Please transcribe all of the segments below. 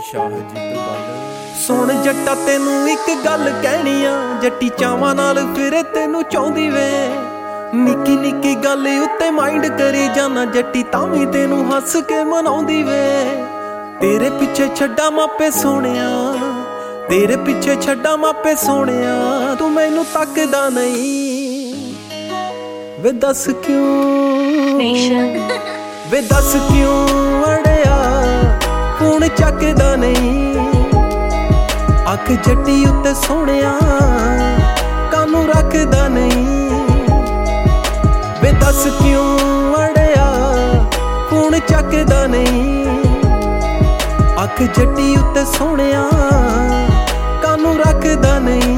ਸ਼ਾਹਜੀਤ ਬਾਲ। ਸੁਣ ਜੱਟਾ ਤੈਨੂੰ ਇੱਕ ਗੱਲ ਕਹਿਣੀ ਆ, ਜੱਟੀ ਚਾਵਾਂ ਨਾਲ ਫਿਰੇ ਤੈਨੂੰ ਚਾਹੁੰਦੀ ਵੇ। ਨਿੱਕੀ ਨਿੱਕੀ ਗੱਲ ਉੱਤੇ ਮਾਈਂਡ ਕਰੀ ਜਾਣਾ, ਜੱਟੀ ਤਾਂ ਵੀ ਤੈਨੂੰ ਹੱਸ ਕੇ ਮਨਾਉਂਦੀ ਵੇ। ਤੇਰੇ ਪਿੱਛੇ ਛੱਡਾਂ ਮਾਪੇ ਸੋਹਣਿਆ, ਤੇਰੇ ਪਿੱਛੇ ਛੱਡਾਂ ਮਾਪੇ ਸੋਹਣਿਆ, ਤੂੰ ਮੈਨੂੰ ਤੱਕਦਾ ਨਹੀਂ ਵੇ ਦੱਸ ਕਿਉਂ, ਵੇ ਦੱਸ ਕਿਉਂ ਅੜਿਆ ਹੁਣ ਚੱਕਦਾ ਨਹੀਂ। ਅੱਖ ਜੱਟੀ ਉੱਤੇ ਸੋਹਣਿਆ ਕਾਨੂੰ ਰੱਖਦਾ ਨਹੀਂ, ਵੇ ਦੱਸ ਕਿਉਂ ਅੜਿਆ ਹੁਣ ਚੱਕਦਾ ਨਹੀਂ। ਅੱਖ ਜੱਟੀ ਉੱਤੇ ਸੋਹਣਿਆ ਕਾਨੂੰ ਰੱਖਦਾ ਨਹੀਂ।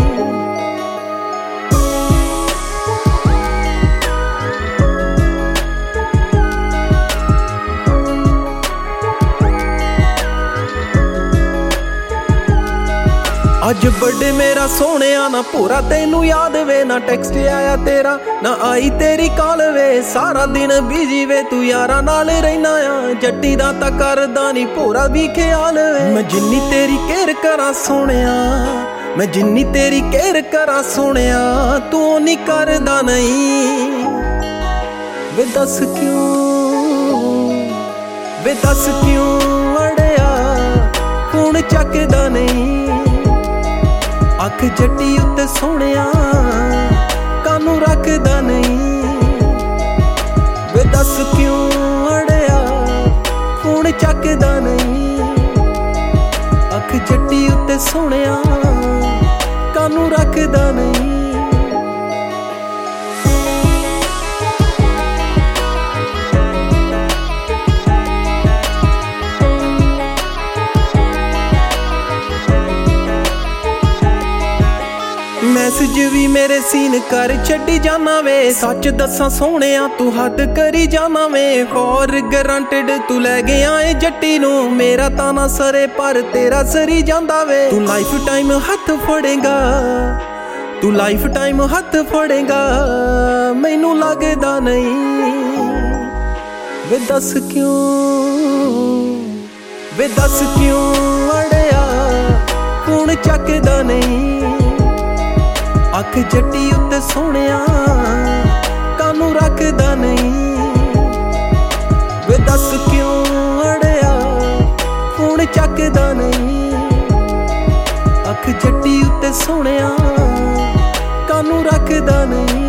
ਅੱਜ ਬਰਥਡੇ ਮੇਰਾ ਸੋਹਣਿਆ, ਨਾ ਭੋਰਾ ਤੈਨੂੰ ਯਾਦ ਵੇ, ਨਾ ਟੈਕਸਟ ਆਇਆ ਤੇਰਾ, ਨਾ ਆਈ ਤੇਰੀ ਕਾਲ ਵੇ। ਸਾਰਾ ਦਿਨ ਬਿਜੀ ਵੇ ਤੂੰ ਯਾਰਾਂ ਨਾਲ ਰਹਿਣਾ ਆ, ਜੱਟੀ ਦਾ ਤਾਂ ਕਰਦਾ ਨੀ ਭੋਰਾ ਵੀ ਖਿਆਲ ਵੇ। ਮੈਂ ਜਿੰਨੀ ਤੇਰੀ ਕੇਅਰ ਕਰਾਂ ਸੋਹਣਿਆ, ਮੈਂ ਜਿੰਨੀ ਤੇਰੀ ਕੇਅਰ ਕਰਾਂ ਸੋਹਣਿਆ, ਤੂੰ ਓਨੀ ਕਰਦਾ ਨਹੀਂ ਵੇ ਦੱਸ ਕਿਉਂ, ਵੇ ਦੱਸ ਕਿਉਂ ਅੜਿਆ ਹੁਣ ਚੱਕਦਾ ਨਹੀਂ। ਅੱਖ ਜੱਟੀ ਉੱਤੇ ਸੋਹਣਿਆ ਕਾਨੂੰ ਰੱਖਦਾ ਨਹੀਂ, ਵੇ ਦੱਸ ਕਿਉਂ ਅੜਿਆ ਹੁਣ ਚੱਕਦਾ ਨਹੀਂ। ਅੱਖ ਜੱਟੀ ਉੱਤੇ ਸੋਹਣਿਆ ਕਾਨੂੰ ਰੱਖਦਾ ਨਹੀਂ। ਮੈਸੇਜ ਵੀ ਮੇਰੇ ਸੀਨ ਕਰ ਛੱਡੀ ਜਾਣਾ ਵੇ, ਸੱਚ ਦੱਸਾਂ ਸੋਹਣਿਆ ਤੂੰ ਹੱਦ ਕਰੀ ਜਾਣਾ ਵੇ। ਫੋਰ ਗਰੰਟਡ ਤੂੰ ਲੈ ਗਿਆ ਏ ਜੱਟੀ ਨੂੰ, ਮੇਰਾ ਤਾਂ ਨਾ ਸਰੇ ਪਰ ਤੇਰਾ ਸਰੀ ਜਾਂਦਾ ਵੇ। ਤੂੰ ਲਾਈਫ ਟਾਈਮ ਹੱਥ ਫੜੇਗਾ, ਤੂੰ ਲਾਈਫ ਟਾਈਮ ਹੱਥ ਫੜੇਗਾ, ਮੈਨੂੰ ਲੱਗਦਾ ਨਹੀਂ ਵੇ ਦੱਸ ਕਿਉਂ, ਵੇ ਦੱਸ ਕਿਉਂ ਅੜਿਆ ਹੁਣ ਚੱਕਦਾ ਨਹੀਂ। ਅੱਖ ਜੱਟੀ ਉੱਤੇ ਸੋਹਣਿਆ ਕਾਨੂੰ ਰੱਖਦਾ ਨਹੀਂ, ਵੇ ਦੱਸ ਕਿਉਂ ਅੜਿਆ ਹੁਣ ਚੱਕਦਾ ਨਹੀਂ। ਅੱਖ ਜੱਟੀ ਉੱਤੇ ਸੋਹਣਿਆ ਕਾਨੂੰ ਰੱਖਦਾ ਨਹੀਂ।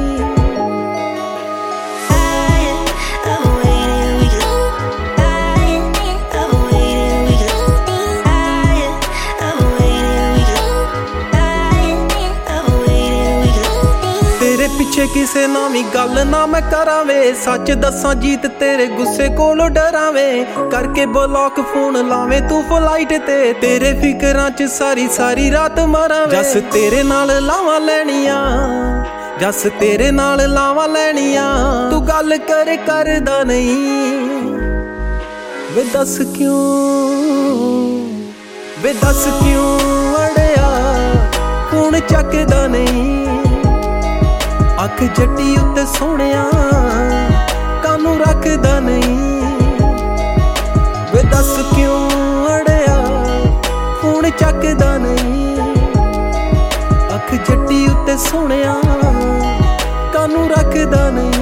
ਪਿੱਛੇ ਕਿਸੇ ਨਾਲ ਵੀ ਗੱਲ ਨਾ ਮੈਂ ਕਰਾਂ ਵੇ, ਸੱਚ ਦੱਸਾਂ ਜੀਤ ਤੇਰੇ ਗੁੱਸੇ ਕੋਲੋਂ ਡਰਾਂ ਵੇ। ਕਰਕੇ ਬਲੌਕ ਫੋਨ ਲਾਵੇਂ ਤੂੰ ਫਲਾਈਟ ਤੇ, ਤੇਰੇ ਫਿਕਰਾਂ ਚ ਸਾਰੀ ਸਾਰੀ ਰਾਤ ਮਰਾਂ ਵੇ। ਜੱਸ ਤੇਰੇ ਨਾਲ ਲਾਵਾਂ ਲੈਣੀਆਂ, ਜੱਸ ਤੇਰੇ ਨਾਲ ਲਾਵਾਂ ਲੈਣੀਆਂ, ਤੂੰ ਗੱਲ ਕਰਦਾ ਨਹੀਂ ਵੇ ਦੱਸ ਕਿਉਂ, ਵੇ ਦੱਸ ਕਿਉਂ ਅੜਿਆ ਹੁਣ ਚੱਕਦਾ ਨਹੀਂ। ਅੱਖ ਜੱਟੀ ਉੱਤੇ ਸੋਹਣਿਆ ਕਾਨੂੰ ਰੱਖਦਾ ਨਹੀਂ, ਵੇ ਦੱਸ ਕਿਉਂ ਅੜਿਆ ਹੁਣ ਚੱਕਦਾ ਨਹੀਂ। ਅੱਖ ਜੱਟੀ ਉੱਤੇ ਸੋਹਣਿਆ ਕਾਨੂੰ ਰੱਖਦਾ ਨਹੀਂ।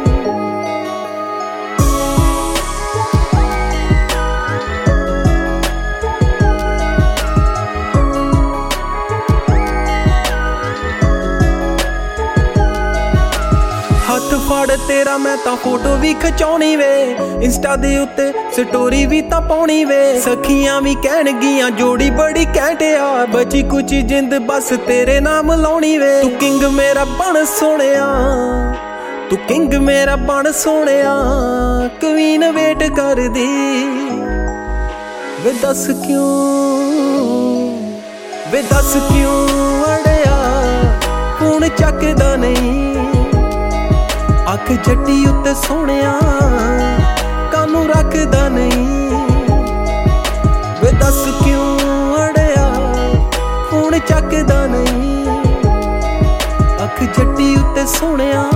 ਹੱਥ ਫੜ ਤੇਰਾ ਮੈਂ ਤਾਂ ਫੋਟੋ ਵੀ ਖਿਚਾਉਣੀ ਵੇ, ਇੰਸਟਾ ਦੇ ਉੱਤੇ ਸਟੋਰੀ ਵੀ ਤਾਂ ਪਾਉਣੀ ਵੇ। ਸਖੀਆਂ ਵੀ ਕਹਿਣਗੀਆਂ ਜੋੜੀ ਬੜੀ ਘੈਂਟ ਆ, ਬਚੀ ਕੁਛ ਜਿੰਦ ਬਸ ਤੇਰੇ ਨਾਮ ਲਾਉਣੀ ਵੇ। ਤੂੰ ਕਿੰਗ ਮੇਰਾ ਬਣ ਸੋਹਣਿਆ, ਤੂੰ ਕਿੰਗ ਮੇਰਾ ਬਣ ਸੋਹਣਿਆ, ਕਵੀਨ ਵੇਟ ਕਰਦੀ ਵੇ ਦੱਸ ਕਿਉਂ, ਵੇ ਦੱਸ ਕਿਉਂ ਅੜਿਆ ਹੁਣ ਚੱਕਦਾ ਨਹੀਂ। ਅੱਖ ਜੱਟੀ ਉੱਤੇ ਸੋਹਣਿਆ ਕਾਨੂੰ ਰੱਖਦਾ ਨਹੀਂ, ਵੇ ਦੱਸ ਕਿਉਂ ਅੜਿਆ ਹੁਣ ਚੱਕਦਾ ਨਹੀਂ। ਅੱਖ ਜੱਟੀ ਉੱਤੇ ਸੋਹਣਿਆ